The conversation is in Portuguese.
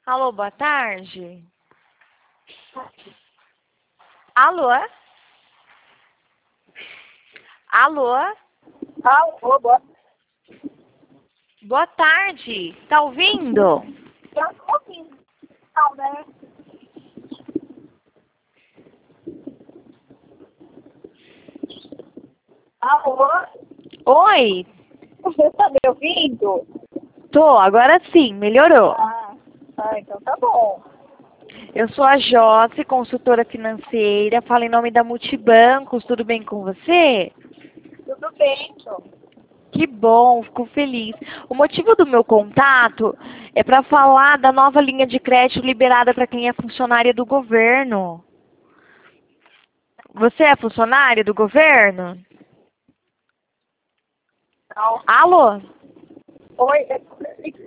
Alô, boa tarde. Alô? Alô? Alô, Boa tarde. Tá ouvindo? eu tô ouvindo. Não, né? Alô? Oi. Você tá me ouvindo? Tô, agora sim, melhorou. Então tá bom. Eu sou a Josi, consultora financeira, falo em nome da Multibancos, tudo bem com você? Tudo bem, João. Que bom, fico feliz. O motivo do meu contato é para falar da nova linha de crédito liberada para quem é funcionária do governo. Você é funcionária do governo? Não. Alô? Oi,